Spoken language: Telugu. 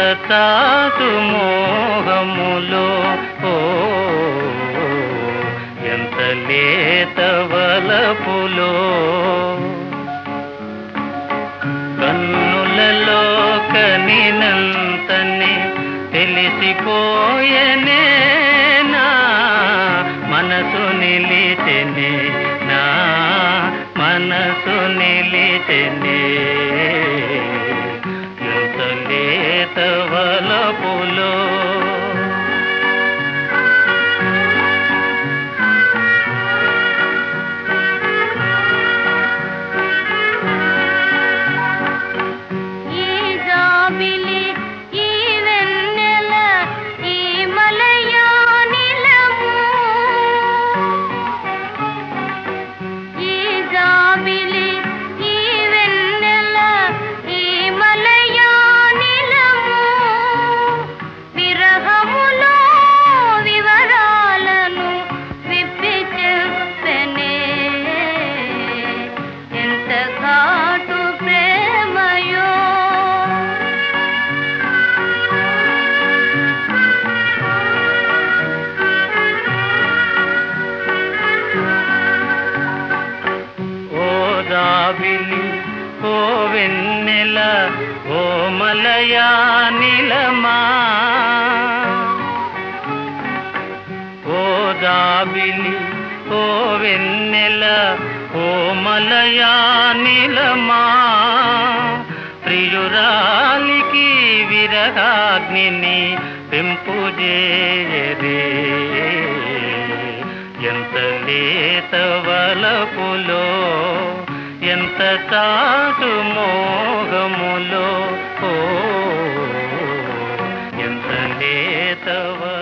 చాటు మోహములో ఓ ఎంత లేత వలపులో కన్నులలో కనినంతనే తెలిసిపోయనే నా మనసు నిలిచెనే నా మనసు నిలిచెనే ఎంత లేత వలపులో జాబిలి ఓ వెన్నెల ఓ మలయా నిలమా ఓ జాబిలి ఓ వెన్నెల ఓ మలయా నిలమా ప్రియురాలికి విరహాగ్నిని పెంపుజేయరే ఎంత లేత వలపులో ఎంత చాటు మోహములో ఓ ఎంత లేత